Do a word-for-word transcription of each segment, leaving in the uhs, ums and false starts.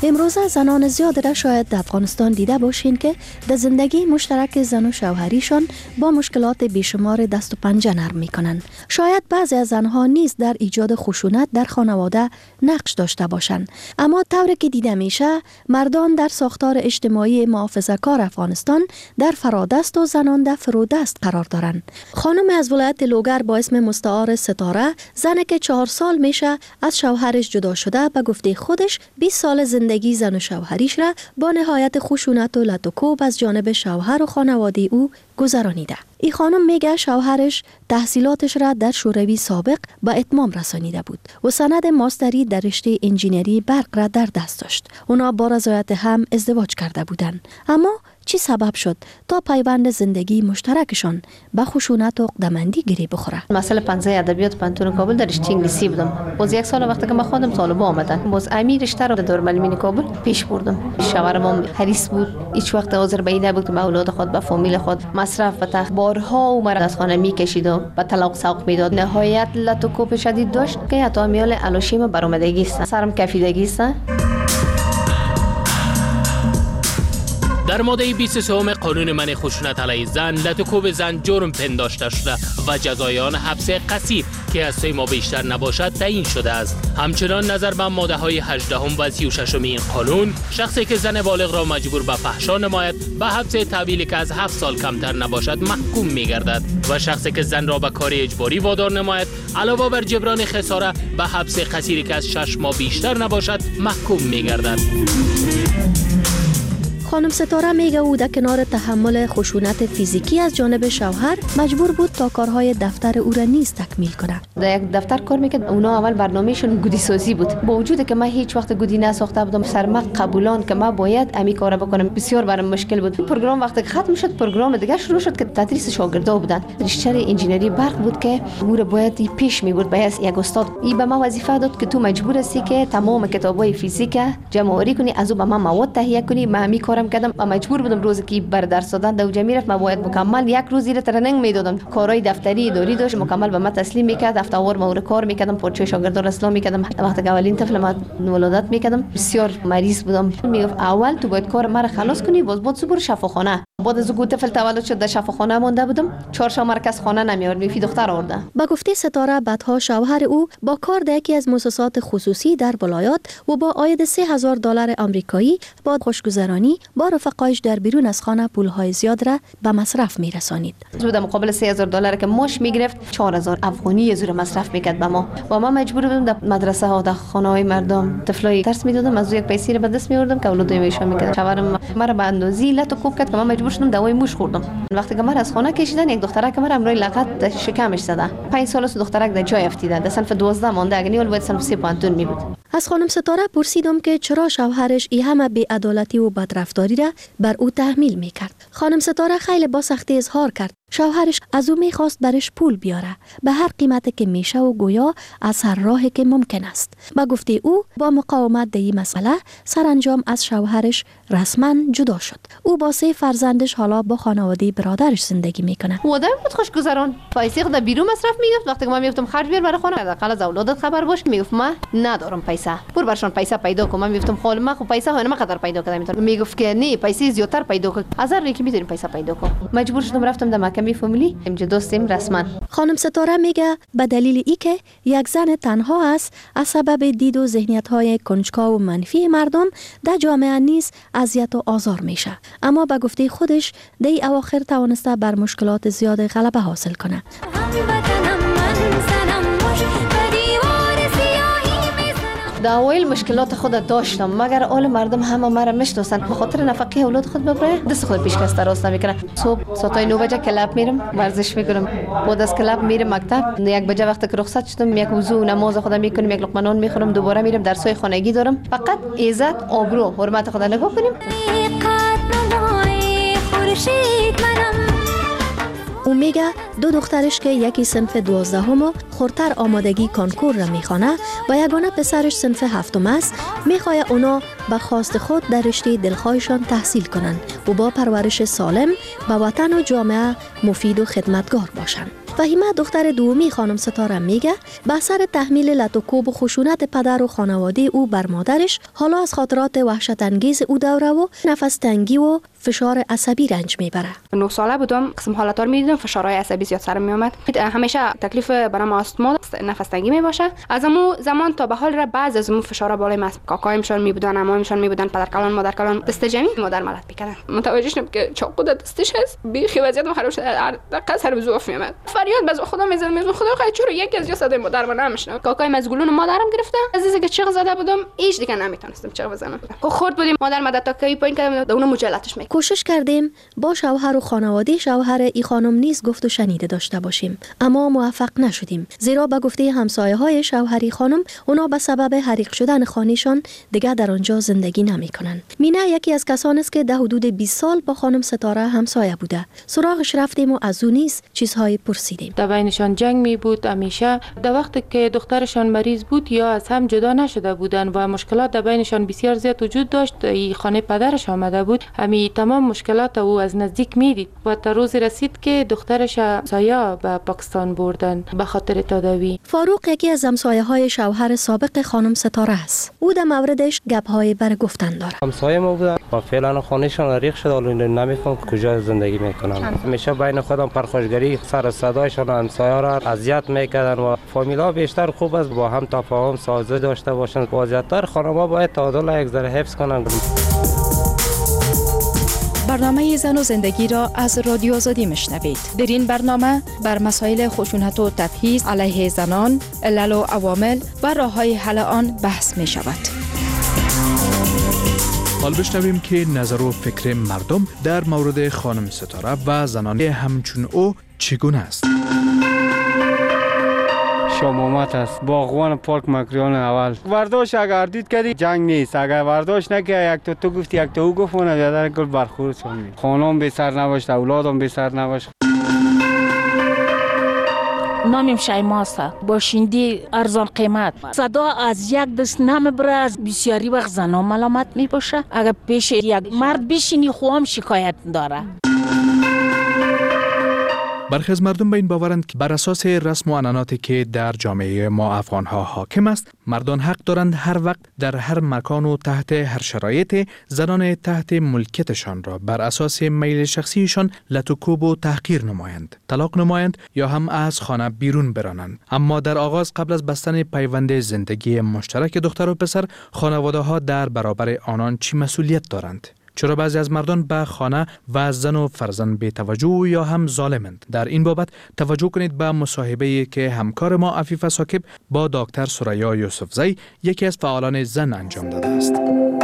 امروزه زنان زیاد را شاید در افغانستان دیده باشین که در زندگی مشترک زن و شوهریشان با مشکلات بیشمار دست و پنجه نرم میکنن. شاید بعضی از زنها نیز در ایجاد خشونت در خانواده نقش داشته باشند، اما طوری که دیده میشه مردان در ساختار اجتماعی محافظه‌کار افغانستان در فرادست و زنان در فرودست قرار دارند. خانم از ولایت لوگر با اسم مستعار ستاره، زنی که چهار سال میشه از شوهرش جدا شده، به گفته خودش بیست سال زندگی زن و شوهریش را با نهایت خشونت و لط و کوب از جانب شوهر و خانواده او گذرانیده. این خانم میگه شوهرش تحصیلاتش را در شوروی سابق به اتمام رسانیده بود و سند ماستری در رشته انجینری برق را در دست داشت. اونا با رضایت هم ازدواج کرده بودند. اما چی سبب شد تا پیوند زندگی مشترکشان به خشونت و عقده‌مندی گری بخوره؟ مسئله پنزه ادبیات پانتون کابل در رشته انگلیسی بودم. باز یک سال وقتی که من خودم طالب آمدن، باز امیر رشته رو در دارالمعلمین کابل پیش بردم. شوهرم حریص بود، هیچ وقت حاضر به این نبود که به اولاد خود، به فامیل خود مصرف و تخت بارها و مرا از خانه میکشید و به طلاق سوق میداد. نهایت لط و کوب شدید داشت که حتی میال علاشیم برآمدگی است، سرم کفیدگی است. در ماده بیست و سه قانون منع خشونت علیه زن، لط و کوب زن جرم پنداشته شده و جزای آن حبس قصیر که از سه ماه بیشتر نباشد تعیین شده است. همچنان نظر به ماده های هجدهم و سی و ششم این قانون، شخصی که زن بالغ را مجبور به فحشا نماید به حبس طویلی که از هفت سال کمتر نباشد محکوم می‌گردد و شخصی که زن را به کار اجباری وادار نماید علاوه بر جبران خساره به حبس قصیری که از شش ماه بیشتر نباشد محکوم می‌گردد. خانم ستاره میگه او در کنار تحمل خشونت فیزیکی از جانب شوهر مجبور بود تا کارهای دفتر او را نیز تکمیل کنه. در یک دفتر کار میکرد، اونا اول برنامهشون گودی سازی بود. با وجودی که من هیچ وقت گودی نساخته بودم، سرما قبولان که من باید امی کارا بکنم بسیار برام مشکل بود. پروگرام وقتی ختم شد، پروگرام دیگه شروع شد که تدریس شاگردا بودن. رشته انجینری برق بود که امور باید پیش میبرد. باید یک استاد ای به ما وظیفه داد که تو مجبور هستی که تمام کتابای فیزیک جمع آوری کنی، از او به من مواد تهیه کنی. من می کارم کردم و مجبور بودم روزی که بر درس دادن دو جمعی رفت، من باید مکمل یک روز زیر ترنینگ میدادم. کارهای دفتری اداری داشت، مکمل به من تسلیم میکرد. هفته‌وار ما کار میکردم، پرچه شاگردا را اصلاح میکردم. وقتی که اولین طفل ما ولادت میکردم بسیار مریض بودم. میگفت اول تو باید کار مرا خلاص کنی، باز بود صبر شفاخانه. بعد از گوت طفل تولد شد در شفاخانه مونده بودم. چهار شب مرکز خانه نمیارد، میفی دختر آورده. با گفته ستاره بعدها شوهر او با کار در یکی از مؤسسات خصوصی در ولایات و با عاید سه هزار دلار آمریکایی با خوشگذرانی با رفقایش در بیرون از خانه پولهای زیاد را به مصرف میرسانید. زود مقابل سه هزار دلار که ماش میگرفت، چهار هزار افغانی زور مصرف میکرد به ما. و ما مجبور بودم در مدرسه ها، در خانه های مردم طفلای درس میدادم، از یک پیسه به دست میوردم که اولادای میشون میکردم. شوهرم مرا به اندازی لط و کوب کرد که من مجبور شدم دوای موش خوردم. وقتی که من از خانه کشیدن، یک دخترک مرا امروی لغت شکمش زده. پنج سال است دخترک در جای افتیده. در صنف دوازده مونده، اگه نیول باید صنف سه پانتون می بود. از خانم ستاره پرسیدم که چرا شوهرش این همه بی‌عدالتی و بدرفتاری را بر او تحمیل میکرد. خانم ستاره خیلی با سختی اظهار کرد شوهرش از او میخواست برش پول بیاره به هر قیمتی که میشه و گویا از هر راهی که ممکن است. با گفته او با مقاومت در این مسئله سرانجام از شوهرش رسما جدا شد. او با سه فرزندش حالا با خانواده برادرش زندگی میکنه. آدم بود خوشگذران، پیسه خود بیرون مصرف میگفت. وقتی که من میگفتم خرج بیار برای خانه، حداقل از اولادت خبر باش، میگفت من ندارم پیسه، برو برشون پیسه پیدا کن. من میگفتم خال من خب پیسه ها نمیقدر پیدا کردم. میگفت که نه پیسه زیادتر پیدا کن، از هر کی میتونی پیسه پیدا کن. مجبور شدم رفتم در محکمه فامیلی، امجا دوستیم رسما. خانم ستاره میگه به دلیل ای که یک زن تنها است، از سبب دید و ذهنیت های کنجکاو و منفی مردم در جامعه نیز اذیت و آزار میشه. اما به گفته خودش دی اواخر توانسته بر مشکلات زیاد غلبه حاصل کنه. در اوایل مشکلات خود داشتم، مگر اول مردم همه مرا میشناسن. به خاطر نفقه اولاد خود ببره دست خود پیشکش راست نمیکنه. صبح ساعت نه بجه کلاب میرم ورزش میکنم، بعد از کلاب میرم مکتب. یک بجه وقتی که رخصت شدم یک وضو نماز خود میکنم، یک لقمه نان میخورم، دوباره میرم درسای خانگی دارم. فقط عزت آبرو حرمت خود نگاه کنیم. او میگه دو دخترش که یکی صنف دوازدهم و خورتر آمادگی کانکور را میخوانه و یگانه پسرش صنف هفتم است، میخواه اونا به خواست خود در رشته دلخواهشان تحصیل کنند و با پرورش سالم به وطن و جامعه مفید و خدمتگار باشند. فهیمه دختر دومی خانم ستاره میگه به اثر تحمیل لطوکوب و خشونت پدر و خانواده او بر مادرش حالا از خاطرات وحشت انگیز او دوره و نفس تنگی و فشار عصبی رنج میبره. نه ساله بودم، قسم حالتا رو میدیدم، فشارهای عصبی زیاد سرم میومد. همیشه تکلیف برام آستما، نفس تنگی میباشه. از اون زمان تا به حال را بعض از اون فشارها بالای ماست. کاکایمشون میبودن، عمایمشون میبودن، پدر کلان مادر کلان دست جمعی مادر ملت میکردن. متوجه شدم که چاقو در دستش هست. بیخی وضعیتم خراب شده. دقیقاً سر بزوف میومد. فریاد باز خدا میزنم، میگم خدا خیر چرا یکی از جسد مادر من نمیشنه. کاکایم از گلون مادرم گرفته. عزیزی که چغ زده بودم، هیچ دیگه نمیتونستم چغ بزنم. خورد بودیم مادر مدد تا کی پایین کردم، اون مجلتش می. کوشش کردیم با شوهر و خانواده شوهر ای خانم نیز گفت و شنیده داشته باشیم، اما موفق نشدیم، زیرا به گفته همسایه های شوهری خانم اونا به سبب حریق شدن خانه‌شان دیگر در آنجا زندگی نمی‌کنند. مینا یکی از کسانی است که در حدود بیست سال با خانم ستاره همسایه بوده. سراغش رفتیم و از او نیز چیزهای پرسیدیم. در بینشان جنگ می بود همیشه. در وقتی که دخترشان مریض بود یا از هم جدا نشده بودن و مشکلات در بینشان بسیار زیاد وجود داشت. این خانه پدرش آمده بود، همین تمام مشکلات او از نزدیک میدید و تا روزی رسید که دخترش سایه به پاکستان بردن به خاطر تداوی. فاروق یکی از همسایه های شوهر سابق خانم ستاره است. او در موردش گپ های بر گفتن داره. همسایه ما بودن و فعلا خانهشان ریخ شده، الان نمیفهم کجا زندگی میکنن. همیشه بین خودم پرخاشگری سر صدایشان همسایه را اذیت میکردن و فامیلا بیشتر خوب است با هم تفاهم سازه داشته باشند. وضعیت خانواده باید تعادل یک ذره حفظ کنند. برنامه زن و زندگی را از رادیو آزادی میشنوید. در این برنامه بر مسائل خشونت و تبعیض علیه زنان، علل و عوامل و راه‌های حل آن بحث می شود. حال بشنویم که نظر و فکر مردم در مورد خانم ستاره و زنان همچون او چگونه است. شمامت است، باغوان پارک مکریان اول. ورداش اگر دید کردی جنگ نیست، اگر ورداش نکه یک تو تو گفتی یک تو او گفت اون بیادر گل برخورد شدی. خانم بی سر نباشت، اولادم بی سر نباشت. نامیم شایماست، باشندی ارزان قیمت. صدا از یک دست نمیبره، از بسیاری وقت زنان ملامت می باشه. اگر پیش یک مرد بشینی خوام شکایت داره. برخی از مردم به این باورند که بر اساس رسم و عنعناتی که در جامعه ما افغان‌ها حاکم است، مردان حق دارند هر وقت در هر مکان و تحت هر شرایط زنان تحت ملکیتشان را بر اساس میل شخصیشان لطوکوب و تحقیر نمایند، طلاق نمایند یا هم از خانه بیرون برانند. اما در آغاز قبل از بستن پیوند زندگی مشترک دختر و پسر، خانواده‌ها در برابر آنان چی مسئولیت دارند؟ چرا بعضی از مردان به خانه و زن و فرزند بی توجه یا هم ظالمند؟ در این بابت توجه کنید به مصاحبه‌ای که همکار ما عفیفه ساکب با دکتر سریا یوسفزی، یکی از فعالان زن، انجام داده است.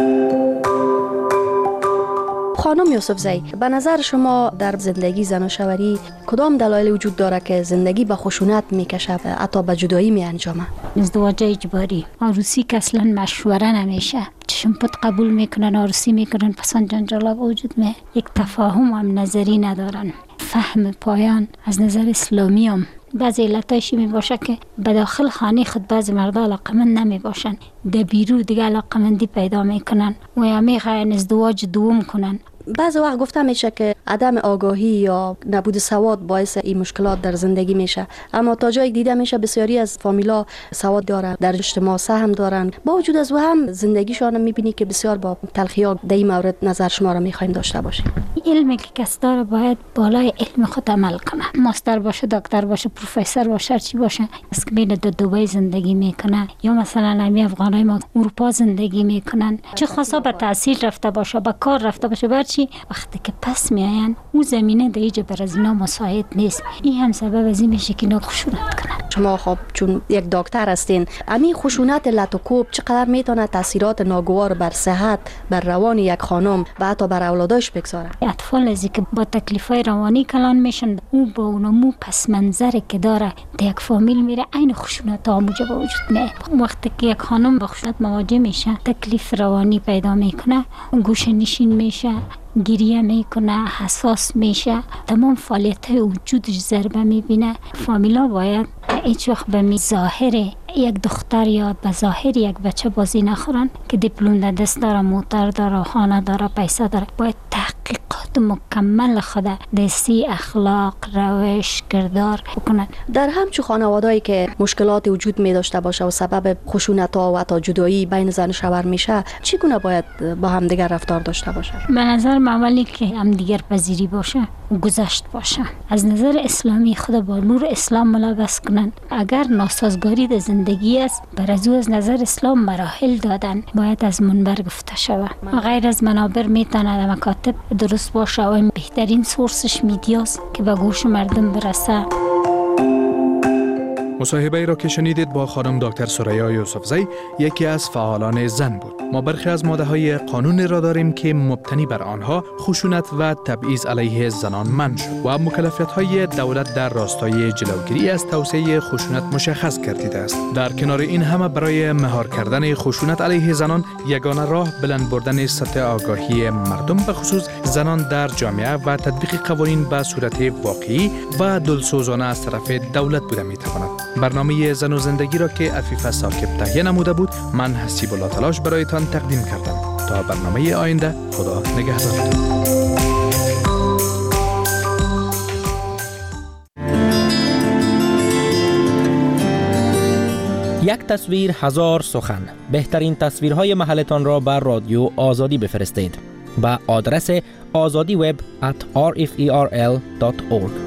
خانم یوسفزی، به نظر شما در زندگی زن و شوهری کدام دلایل وجود داره که زندگی به خشونت میکشه، حتی به جدایی می انجامه؟ ازدواج اجباری، عروسی که اصلا مشوره نمیشه، چشم پت قبول میکنن، عروسی میکنن، پسند جنجالا وجود می، یک تفاهم هم نظری ندارن، فهم پایان از نظر اسلامی هم بعضی علتایشی می باشه که به داخل خانه خود بعضی مردا علاقمند نمی باشن، در بیرون دیگه علاقمندی پیدا میکنن و یا میخواین ازدواج دوم کنن. بعضی وقت گفته میشه که عدم آگاهی یا نبود سواد باعث این مشکلات در زندگی میشه، اما تا جایی دیده میشه بسیاری از فامیلا سواد دارن، در اجتماع سهم دارن، با وجود از او هم زندگیشون میبینی که بسیار با تلخی‌ها. در این مورد نظر شما را میخوایم داشته باشیم. علمی که کس داره باید بالای علم خود عمل کنه، ماستر باشه، دکتر باشه، پروفسور باشه، چی باشه، از که بین دو دبی زندگی میکنن یا مثلا نمی افغانای ما اروپا زندگی میکنن، چه خاصا به تحصیل رفته باشه، به کار رفته باشه، برچی وقتی که پس میاین او زمینه دیگه بر از اینا مساعد نیست. این هم سبب از این میشه که اینا خشونت کنن. شما خب چون یک دکتر هستین، همین خشونت لطوکوب چقدر میتونه تاثیرات ناگوار بر صحت، بر روان یک خانم و حتی بر اولادش بگذاره؟ اطفال ازی که با تکلیفای روانی کلان میشن، او با اونمو پس منظری که داره در یک فامیل میره، عین خشونت ها موجب وجود میاد. وقتی که یک خانم با خشونت مواجه میشه، تکلیف روانی پیدا میکنه، گوشه نشین میشه، گریه میکنه، حساس میشه، تمام فعالیت وجودش ضربه میبینه. فامیلا باید هیچ وقت به می ظاهر یک دختر یا به ظاهر یک بچه بازی نخورن که دیپلم در دست داره، موتر داره، خانه داره، پیسه داره. باید تحقیقات تربیت مکمل خود دستی اخلاق روش کردار بکنن. در همچو خانوادهایی که مشکلات وجود می داشته باشه و سبب خشونت ها و حتی جدایی بین زن و شوهر میشه، چگونه باید با هم دیگر رفتار داشته باشه؟ به نظر معمولی که هم دیگر پذیری باشه و گذشت باشه، از نظر اسلامی خود با نور اسلام ملابس کنن. اگر ناسازگاری در زندگی است، بر از او از نظر اسلام مراحل دادن باید از منبر گفته شود. غیر از منابر میتونه مکاتب درست باشه و بهترین سورسش میدیاست که به گوش مردم برسه. مصاحبه را که شنیدید با خانم دکتر سریا یوسفزی، یکی از فعالان زن بود. ما برخی از ماده‌های قانون را داریم که مبتنی بر آنها خشونت و تبعیض علیه زنان منع شد و مکلفیت‌های دولت در راستای جلوگیری از توسعه خشونت مشخص گردیده است. در کنار این همه برای مهار کردن خشونت علیه زنان، یگانه راه بلند بردن سطح آگاهی مردم به خصوص زنان در جامعه و تطبیق قوانین به صورت واقعی و دلسوزانه از طرف دولت بوده می‌تواند. برنامه زن و زندگی را که عفیف ساکب تهیه نموده بود، من حسیب الله تلاش برایتان تقدیم کردم. تا برنامه آینده، خدا نگهدار. یک تصویر هزار سخن. بهترین تصویرهای محلتان را بر رادیو آزادی بفرستید. با آدرس آزادی وب ات آر اف ای آر ال دات اورگ.